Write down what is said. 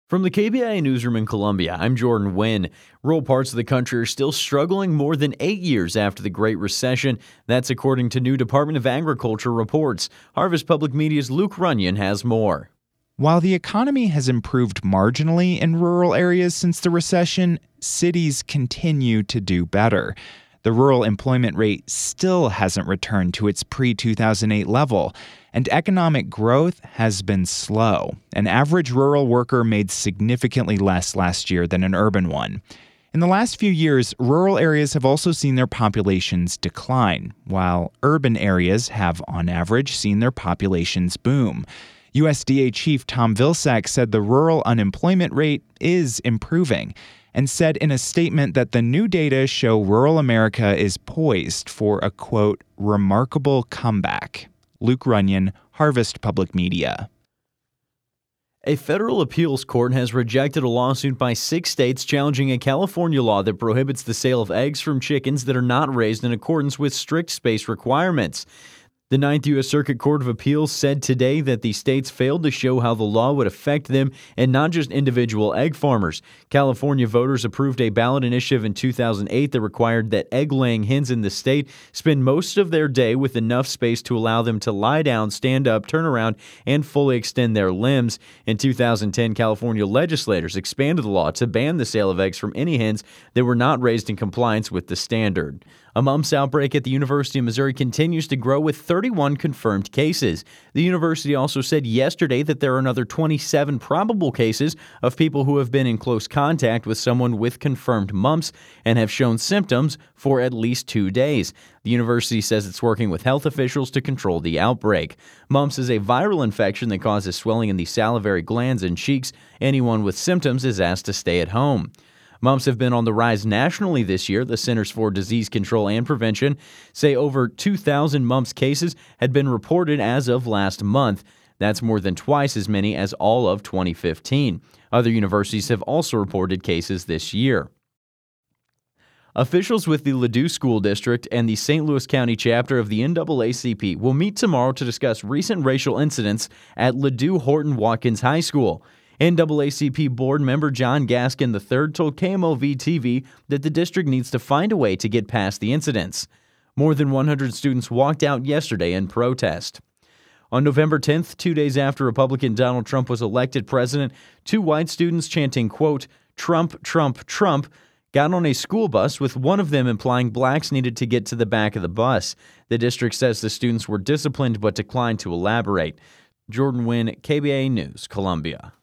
From the KBIA newsroom in Columbia, I'm Jordan Wynn. Rural parts of the country are still struggling more than 8 years after the Great Recession. That's according to new Department of Agriculture reports. Harvest Public Media's Luke Runyon has more. While the economy has improved marginally in rural areas since the recession, cities continue to do better. The rural employment rate still hasn't returned to its pre-2008 level, and economic growth has been slow. An average rural worker made significantly less last year than an urban one. In the last few years, rural areas have also seen their populations decline, while urban areas have, on average, seen their populations boom. USDA Chief Tom Vilsack said the rural unemployment rate is improving, and said in a statement that the new data show rural America is poised for a, quote, remarkable comeback. Luke Runyon, Harvest Public Media. A federal appeals court has rejected a lawsuit by 6 states challenging a California law that prohibits the sale of eggs from chickens that are not raised in accordance with strict space requirements. The Ninth U.S. Circuit Court of Appeals said today that the states failed to show how the law would affect them and not just individual egg farmers. California voters approved a ballot initiative in 2008 that required that egg-laying hens in the state spend most of their day with enough space to allow them to lie down, stand up, turn around, and fully extend their limbs. In 2010, California legislators expanded the law to ban the sale of eggs from any hens that were not raised in compliance with the standard. A mumps outbreak at the University of Missouri continues to grow with 31 confirmed cases. The university also said yesterday that there are another 27 probable cases of people who have been in close contact with someone with confirmed mumps and have shown symptoms for at least 2 days. The university says it's working with health officials to control the outbreak. Mumps is a viral infection that causes swelling in the salivary glands and cheeks. Anyone with symptoms is asked to stay at home. Mumps have been on the rise nationally this year. The Centers for Disease Control and Prevention say over 2,000 mumps cases had been reported as of last month. That's more than twice as many as all of 2015. Other universities have also reported cases this year. Officials with the Ladue School District and the St. Louis County chapter of the NAACP will meet tomorrow to discuss recent racial incidents at Ladue Horton Watkins High School. NAACP board member John Gaskin III told KMOV-TV that the district needs to find a way to get past the incidents. More than 100 students walked out yesterday in protest. On November 10th, 2 days after Republican Donald Trump was elected president, 2 white students chanting, quote, Trump, Trump, Trump, got on a school bus with one of them implying blacks needed to get to the back of the bus. The district says the students were disciplined but declined to elaborate. Jordan Wynn, KBIA News, Columbia.